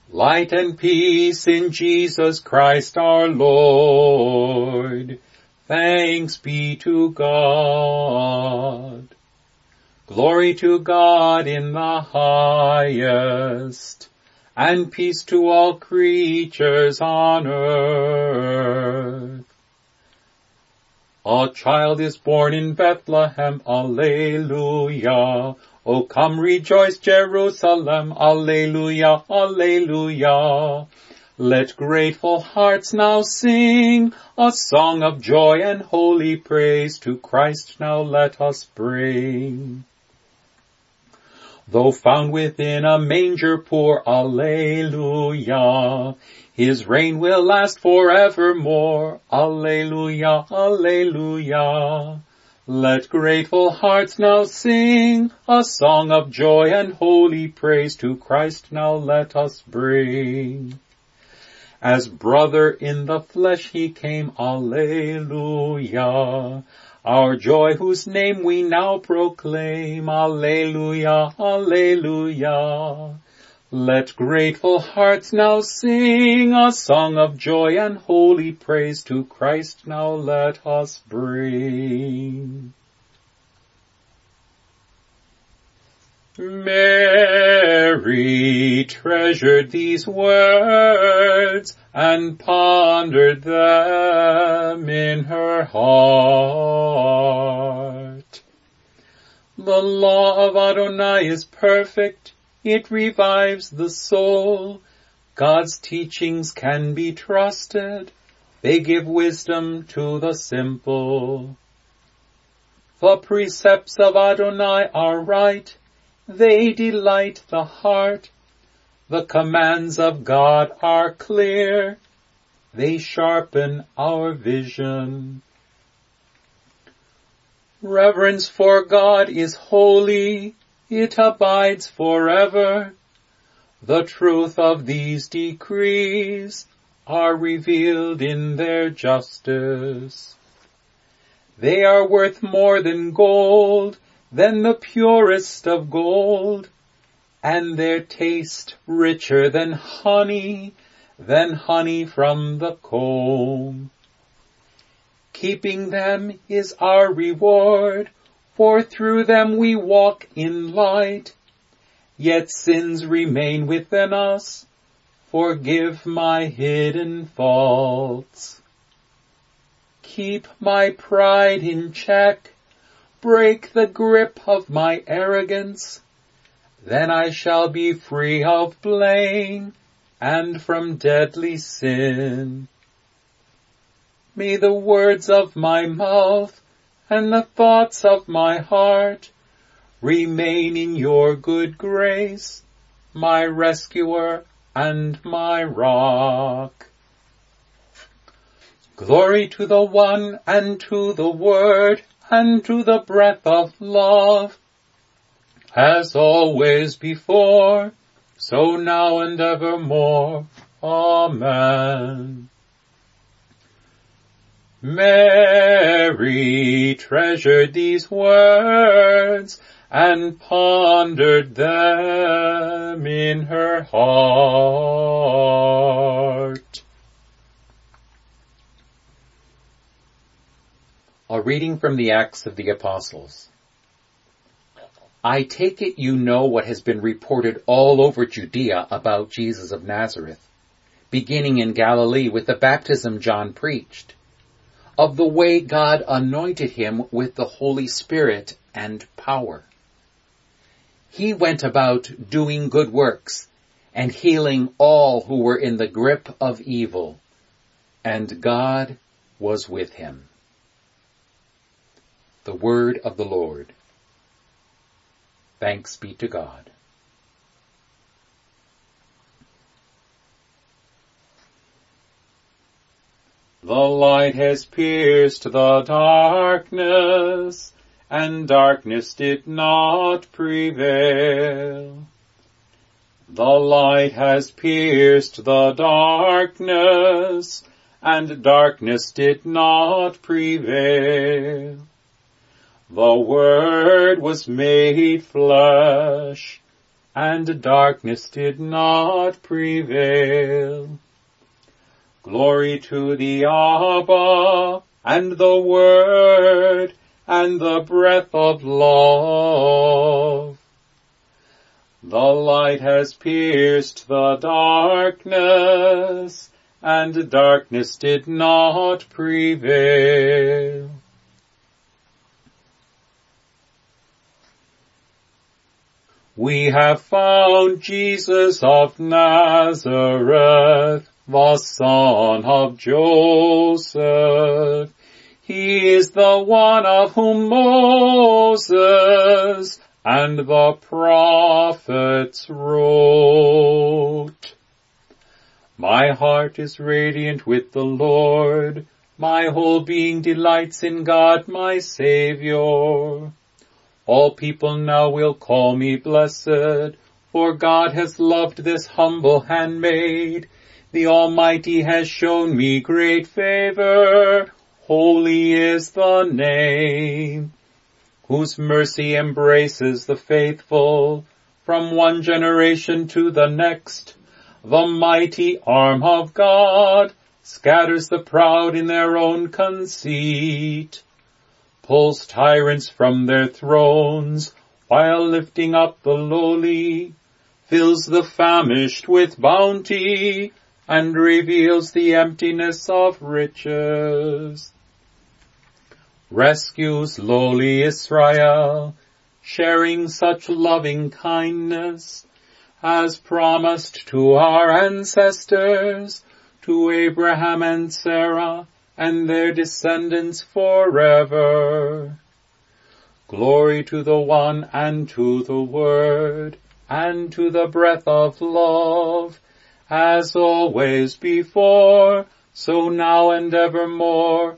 Light and peace in Jesus Christ our Lord. Thanks be to God. Glory to God in the highest, and peace to all creatures on earth. A child is born in Bethlehem, Alleluia. O come rejoice, Jerusalem, Alleluia, Alleluia. Let grateful hearts now sing a song of joy and holy praise to Christ now let us bring. Though found within a manger poor, Alleluia, his reign will last forevermore, Alleluia, Alleluia. Let grateful hearts now sing a song of joy and holy praise to Christ now let us bring. As brother in the flesh he came, Alleluia. Our joy whose name we now proclaim, Alleluia, Alleluia. Let grateful hearts now sing a song of joy and holy praise to Christ now let us bring. Mary treasured these words and pondered them in her heart. The law of Adonai is perfect. It revives the soul. God's teachings can be trusted. They give wisdom to the simple. The precepts of Adonai are right. They delight the heart. The commands of God are clear. They sharpen our vision. Reverence for God is holy. It abides forever. The truth of these decrees are revealed in their justice. They are worth more than gold, than the purest of gold, and their taste richer than honey from the comb. Keeping them is our reward, for through them we walk in light. Yet sins remain within us. Forgive my hidden faults. Keep my pride in check. Break the grip of my arrogance. Then I shall be free of blame and from deadly sin. May the words of my mouth and the thoughts of my heart remain in your good grace, my rescuer and my rock. Glory to the One and to the Word and to the breath of love, as always before, so now and evermore. Amen. Mary treasured these words and pondered them in her heart. A reading from the Acts of the Apostles. I take it you know what has been reported all over Judea about Jesus of Nazareth, beginning in Galilee with the baptism John preached, of the way God anointed him with the Holy Spirit and power. He went about doing good works and healing all who were in the grip of evil, and God was with him. The word of the Lord. Thanks be to God. The light has pierced the darkness, and darkness did not prevail. The light has pierced the darkness, and darkness did not prevail. The Word was made flesh and darkness did not prevail. Glory to the Abba, and the Word, and the breath of love. The light has pierced the darkness, and darkness did not prevail. We have found Jesus of Nazareth, the son of Joseph. He is the one of whom Moses and the prophets wrote. My heart is radiant with the Lord. My whole being delights in God my Savior. All people now will call me blessed, for God has loved this humble handmaid. The Almighty has shown me great favor. Holy is the name, whose mercy embraces the faithful from one generation to the next. The mighty arm of God scatters the proud in their own conceit, pulls tyrants from their thrones, while lifting up the lowly, fills the famished with bounty, and reveals the emptiness of riches. Rescues lowly Israel, sharing such loving kindness, as promised to our ancestors, to Abraham and Sarah, and their descendants forever. Glory to the One, and to the Word, and to the breath of love, as always before, so now and evermore.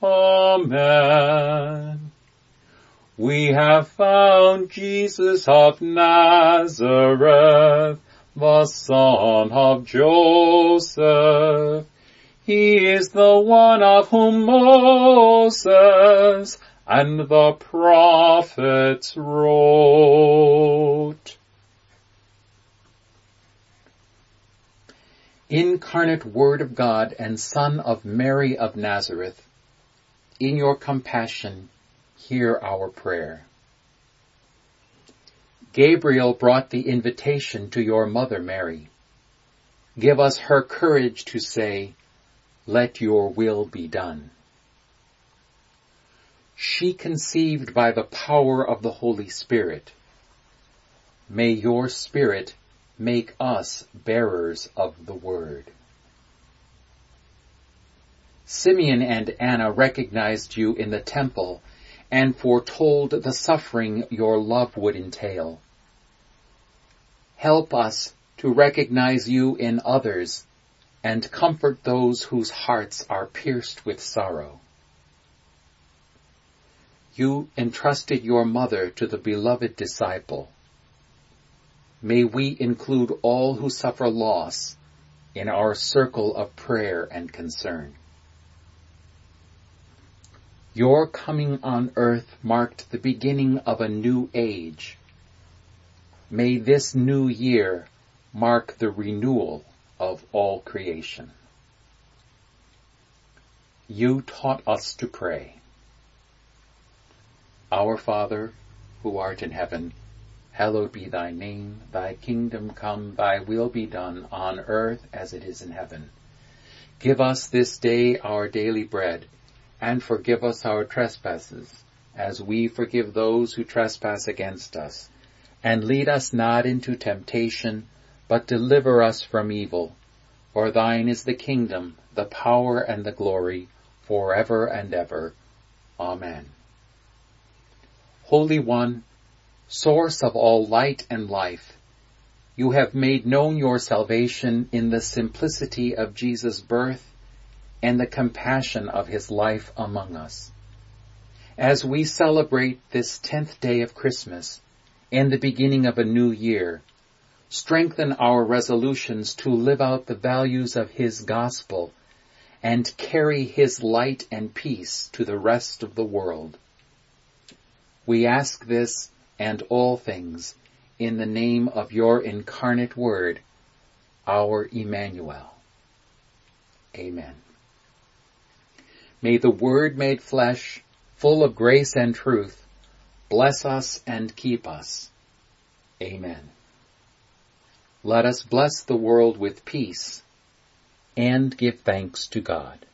Amen. We have found Jesus of Nazareth, the son of Joseph. He is the one of whom Moses and the prophets wrote. Incarnate Word of God and Son of Mary of Nazareth, in your compassion, hear our prayer. Gabriel brought the invitation to your mother Mary. Give us her courage to say, let your will be done. She conceived by the power of the Holy Spirit. May your Spirit make us bearers of the word. Simeon and Anna recognized you in the temple and foretold the suffering your love would entail. Help us to recognize you in others and comfort those whose hearts are pierced with sorrow. You entrusted your mother to the beloved disciple. May we include all who suffer loss in our circle of prayer and concern. Your coming on earth marked the beginning of a new age. May this new year mark the renewal of all creation. You taught us to pray. Our Father, who art in heaven, hallowed be thy name. Thy kingdom come, thy will be done on earth as it is in heaven. Give us this day our daily bread, and forgive us our trespasses, as we forgive those who trespass against us. And lead us not into temptation, but deliver us from evil. For thine is the kingdom, the power, and the glory, forever and ever. Amen. Holy One, source of all light and life, you have made known your salvation in the simplicity of Jesus' birth and the compassion of his life among us. As we celebrate this 10th day of Christmas and the beginning of a new year, strengthen our resolutions to live out the values of his gospel and carry his light and peace to the rest of the world. We ask this and all things in the name of your incarnate Word, our Emmanuel. Amen. May the Word made flesh, full of grace and truth, bless us and keep us. Amen. Let us bless the world with peace and give thanks to God.